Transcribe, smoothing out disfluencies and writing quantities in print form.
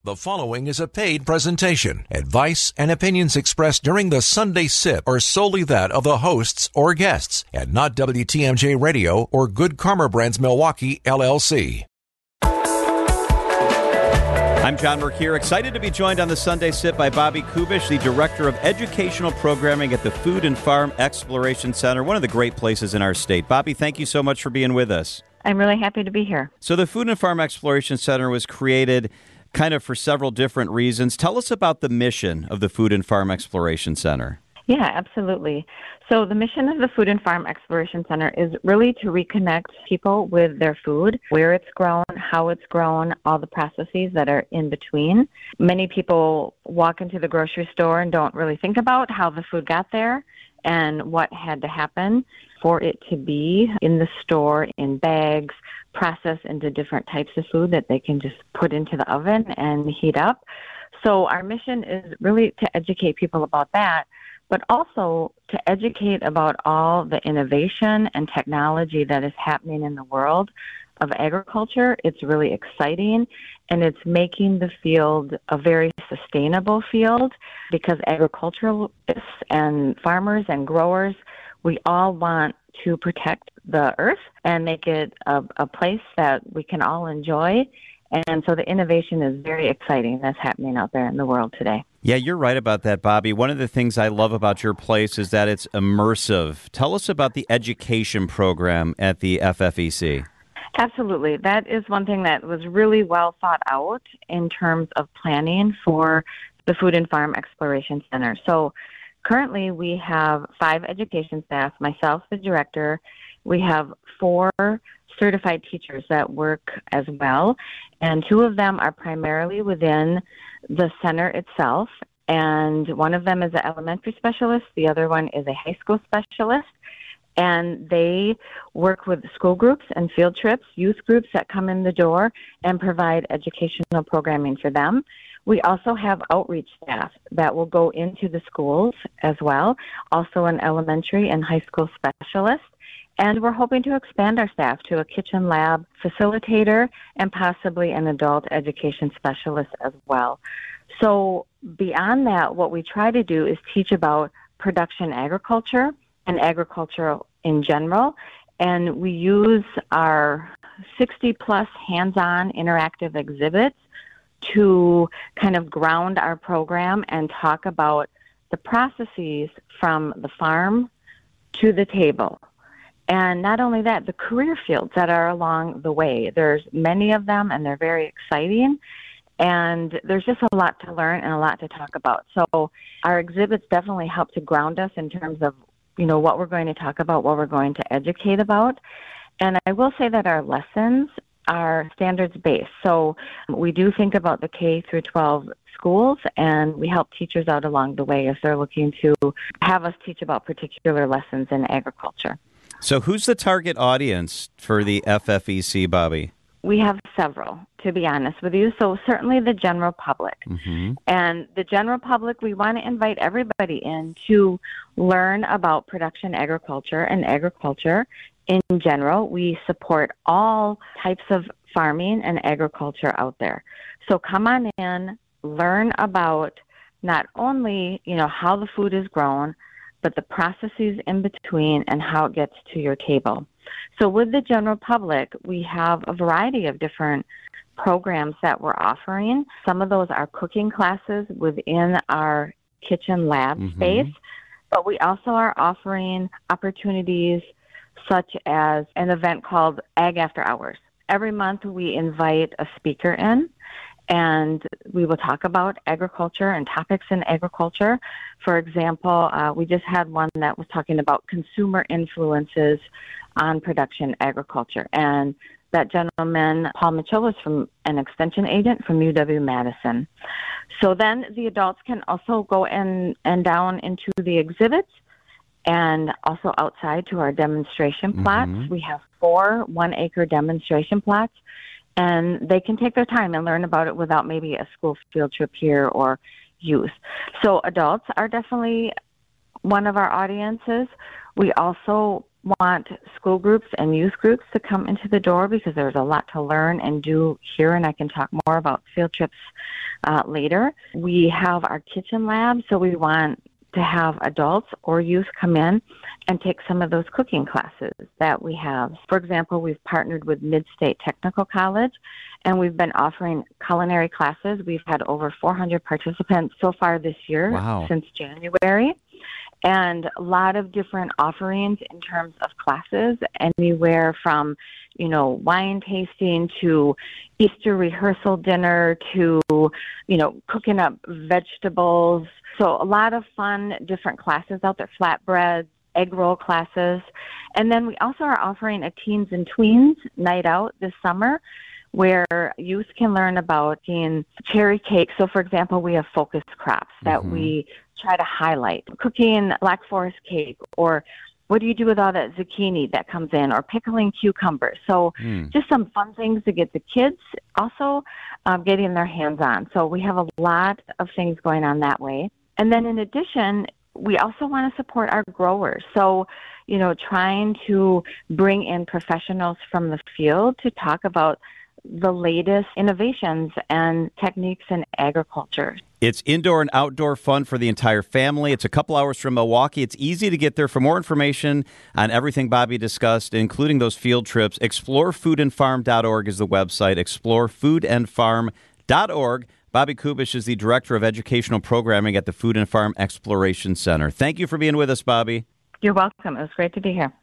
The following is a paid presentation. Advice and opinions expressed during the Sunday Sip are solely that of the hosts or guests, and not WTMJ Radio or Good Karma Brands Milwaukee, LLC. I'm John Mercure, excited to be joined on the Sunday Sip by Bobby Kubish, the Director of Educational Programming at the Food and Farm Exploration Center, one of the great places in our state. Bobby, thank you so much for being with us. I'm really happy to be here. So the Food and Farm Exploration Center was created kind of for several different reasons. Tell us about the mission of the Food and Farm Exploration Center. Yeah, absolutely. So the mission of the Food and Farm Exploration Center is really to reconnect people with their food, where it's grown, how it's grown, all the processes that are in between. Many people walk into the grocery store and don't really think about how the food got there and what had to happen for it to be in the store, in bags, processed into different types of food that they can just put into the oven and heat up. So our mission is really to educate people about that, but also to educate about all the innovation and technology that is happening in the world of agriculture. It's really exciting, and it's making the field a very sustainable field because agriculturalists and farmers and growers, we all want to protect the earth and make it a place that we can all enjoy. And so the innovation is very exciting that's happening out there in the world today. Yeah, you're right about that, Bobby. One of the things I love about your place is that it's immersive. Tell us about the education program at the FFEC. Absolutely. That is one thing that was really well thought out in terms of planning for the Food and Farm Exploration Center. So currently we have 5 education staff, myself, the director. We have 4 certified teachers that work as well, and 2 of them are primarily within the center itself, and one of them is an elementary specialist, the other one is a high school specialist, and they work with school groups and field trips, youth groups that come in the door and provide educational programming for them. We also have outreach staff that will go into the schools as well, also an elementary and high school specialist. And we're hoping to expand our staff to a kitchen lab facilitator and possibly an adult education specialist as well. So beyond that, what we try to do is teach about production agriculture and agriculture in general. And we use our 60-plus hands-on interactive exhibits to kind of ground our program and talk about the processes from the farm to the table. And not only that, the career fields that are along the way. There's many of them, and they're very exciting. And there's just a lot to learn and a lot to talk about. So our exhibits definitely help to ground us in terms of, what we're going to talk about, what we're going to educate about. And I will say that our lessons are standards-based. So we do think about the K through 12 schools, and we help teachers out along the way if they're looking to have us teach about particular lessons in agriculture. So who's the target audience for the FFEC, Bobby? We have several, to be honest with you. So certainly the general public. Mm-hmm. And the general public, we want to invite everybody in to learn about production agriculture and agriculture in general. We support all types of farming and agriculture out there. So come on in, learn about not only, how the food is grown, but the processes in between and how it gets to your table. So with the general public, we have a variety of different programs that we're offering. Some of those are cooking classes within our kitchen lab space, but we also are offering opportunities such as an event called Ag After Hours. Every month we invite a speaker in, and we will talk about agriculture and topics in agriculture. For example, we just had one that was talking about consumer influences on production agriculture. And that gentleman, Paul Mitchell, was from an extension agent from UW-Madison. So then the adults can also go and down into the exhibits and also outside to our demonstration plots. We have 4 one-acre demonstration plots, and they can take their time and learn about it without maybe a school field trip here or youth. So adults are definitely one of our audiences. We also want school groups and youth groups to come into the door because there's a lot to learn and do here, and I can talk more about field trips later. We have our kitchen lab, so we want to have adults or youth come in and take some of those cooking classes that we have. For example, we've partnered with Mid-State Technical College, and we've been offering culinary classes. We've had over 400 participants so far this year. Wow. Since January. And a lot of different offerings in terms of classes, anywhere from, wine tasting to Easter rehearsal dinner to, cooking up vegetables. So a lot of fun, different classes out there, flatbreads, egg roll classes. And then we also are offering a teens and tweens night out this summer where youth can learn about cherry cake. So, for example, we have focus crops that we try to highlight. Cooking Black Forest cake, or what do you do with all that zucchini that comes in, or pickling cucumbers. So just some fun things to get the kids also getting their hands on. So we have a lot of things going on that way. And then in addition, we also want to support our growers. So, trying to bring in professionals from the field to talk about the latest innovations and techniques in agriculture. It's indoor and outdoor fun for the entire family. It's a couple hours from Milwaukee. It's easy to get there. For more information on everything Bobby discussed, including those field trips, explorefoodandfarm.org is the website, explorefoodandfarm.org. Bobby Kubish is the Director of Educational Programming at the Food and Farm Exploration Center. Thank you for being with us, Bobby. You're welcome. It was great to be here.